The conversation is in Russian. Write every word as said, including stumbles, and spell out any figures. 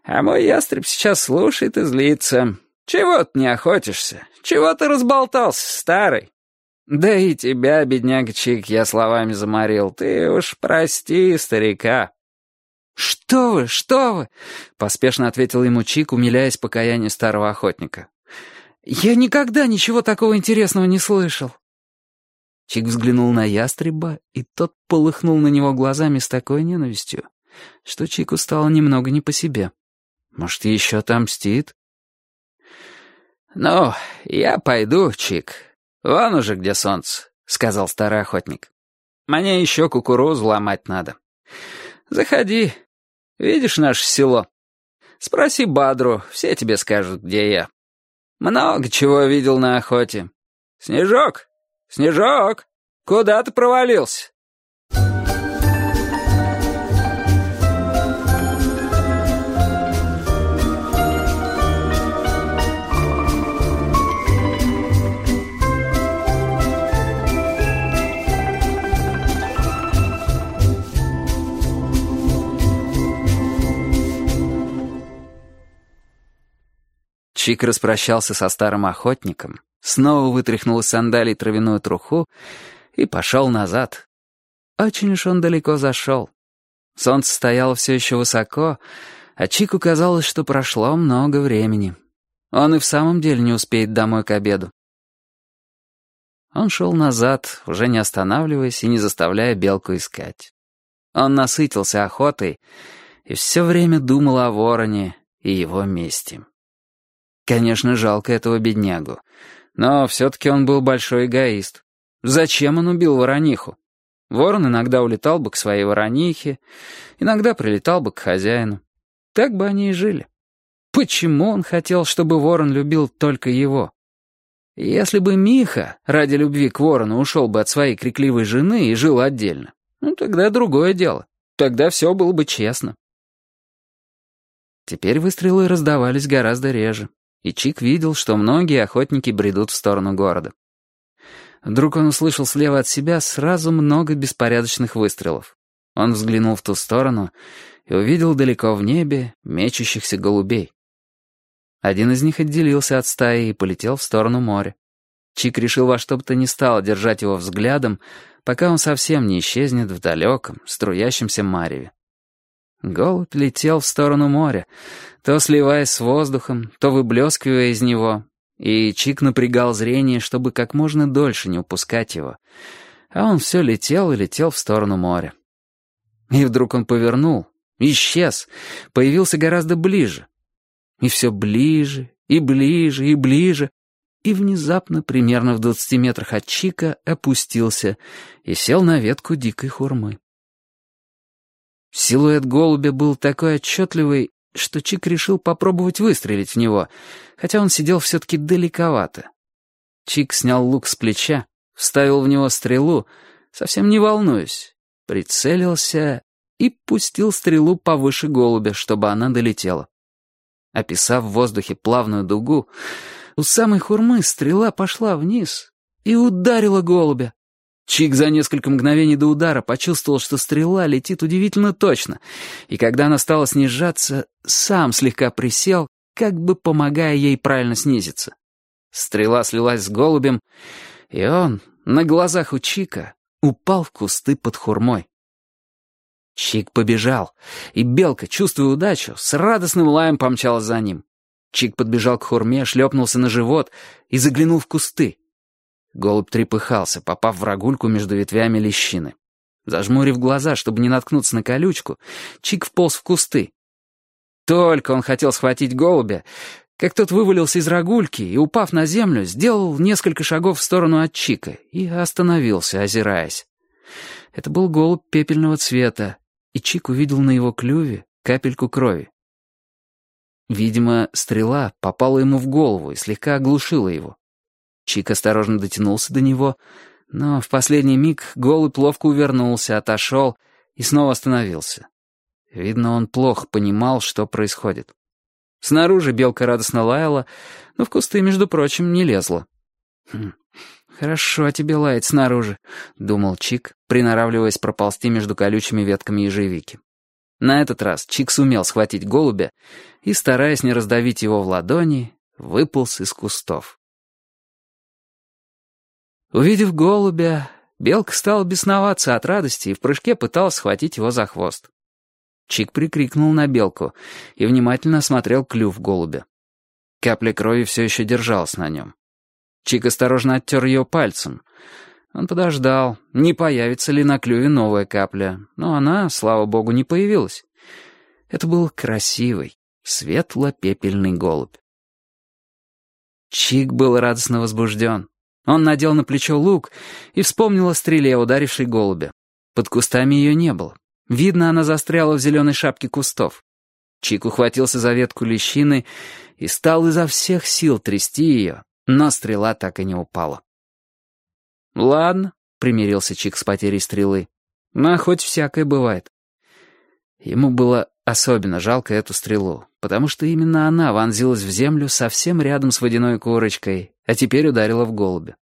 А мой ястреб сейчас слушает и злится. Чего ты не охотишься? Чего ты разболтался, старый? Да и тебя, бедняга Чик, я словами заморил. Ты уж прости старика». «Что вы, что вы?» — поспешно ответил ему Чик, умиляясь покаянию старого охотника. «Я никогда ничего такого интересного не слышал». Чик взглянул на ястреба, и тот полыхнул на него глазами с такой ненавистью, что Чику стало немного не по себе. Может, еще отомстит? «Ну, я пойду, Чик. Вон уже где солнце», — сказал старый охотник. «Мне еще кукурузу ломать надо. Заходи. Видишь наше село? Спроси Бадру, все тебе скажут, где я. Много чего видел на охоте. Снежок, Снежок, куда ты провалился?» Чик распрощался со старым охотником, снова вытряхнул из сандалий травяную труху и пошел назад. Очень уж он далеко зашел. Солнце стояло все еще высоко, а Чику казалось, что прошло много времени. Он и в самом деле не успеет домой к обеду. Он шел назад, уже не останавливаясь и не заставляя белку искать. Он насытился охотой и все время думал о вороне и его мести. Конечно, жалко этого беднягу, но все-таки он был большой эгоист. Зачем он убил ворониху? Ворон иногда улетал бы к своей воронихе, иногда прилетал бы к хозяину. Так бы они и жили. Почему он хотел, чтобы ворон любил только его? Если бы Миха ради любви к ворону ушел бы от своей крикливой жены и жил отдельно, ну тогда другое дело. Тогда все было бы честно. Теперь выстрелы раздавались гораздо реже, и Чик видел, что многие охотники бредут в сторону города. Вдруг он услышал слева от себя сразу много беспорядочных выстрелов. Он взглянул в ту сторону и увидел далеко в небе мечущихся голубей. Один из них отделился от стаи и полетел в сторону моря. Чик решил во что бы то ни стало держать его взглядом, пока он совсем не исчезнет в далеком, струящемся мареве. Голубь летел в сторону моря, то сливаясь с воздухом, то выблескивая из него, и Чик напрягал зрение, чтобы как можно дольше не упускать его. А он все летел и летел в сторону моря. И вдруг он повернул, исчез, появился гораздо ближе. И все ближе, и ближе, и ближе, и внезапно, примерно в двадцати метрах от Чика, опустился и сел на ветку дикой хурмы. Силуэт голубя был такой отчетливый, что Чик решил попробовать выстрелить в него, хотя он сидел все-таки далековато. Чик снял лук с плеча, вставил в него стрелу, совсем не волнуясь, прицелился и пустил стрелу повыше голубя, чтобы она долетела. Описав в воздухе плавную дугу, у самой хурмы стрела пошла вниз и ударила голубя. Чик за несколько мгновений до удара почувствовал, что стрела летит удивительно точно, и когда она стала снижаться, сам слегка присел, как бы помогая ей правильно снизиться. Стрела слилась с голубем, и он, на глазах у Чика, упал в кусты под хурмой. Чик побежал, и белка, чувствуя удачу, с радостным лаем помчалась за ним. Чик подбежал к хурме, шлепнулся на живот и заглянул в кусты. Голубь трепыхался, попав в рогульку между ветвями лещины. Зажмурив глаза, чтобы не наткнуться на колючку, Чик вполз в кусты. Только он хотел схватить голубя, как тот вывалился из рогульки и, упав на землю, сделал несколько шагов в сторону от Чика и остановился, озираясь. Это был голубь пепельного цвета, и Чик увидел на его клюве капельку крови. Видимо, стрела попала ему в голову и слегка оглушила его. Чик осторожно дотянулся до него, но в последний миг голубь ловко увернулся, отошел и снова остановился. Видно, он плохо понимал, что происходит. Снаружи белка радостно лаяла, но в кусты, между прочим, не лезла. «Хм, хорошо тебе лаять снаружи», — думал Чик, приноравливаясь проползти между колючими ветками ежевики. На этот раз Чик сумел схватить голубя и, стараясь не раздавить его в ладони, выполз из кустов. Увидев голубя, белка стала бесноваться от радости и в прыжке пыталась схватить его за хвост. Чик прикрикнул на белку и внимательно осмотрел клюв голубя. Капля крови все еще держалась на нем. Чик осторожно оттер ее пальцем. Он подождал, не появится ли на клюве новая капля, но она, слава богу, не появилась. Это был красивый, светло-пепельный голубь. Чик был радостно возбужден. Он надел на плечо лук и вспомнил о стреле, ударившей голубя. Под кустами ее не было. Видно, она застряла в зеленой шапке кустов. Чик ухватился за ветку лещины и стал изо всех сил трясти ее, но стрела так и не упала. «Ладно», — примирился Чик с потерей стрелы, — «на охоте всякое бывает». Ему было особенно жалко эту стрелу, потому что именно она вонзилась в землю совсем рядом с водяной курочкой, а теперь ударила в голубя.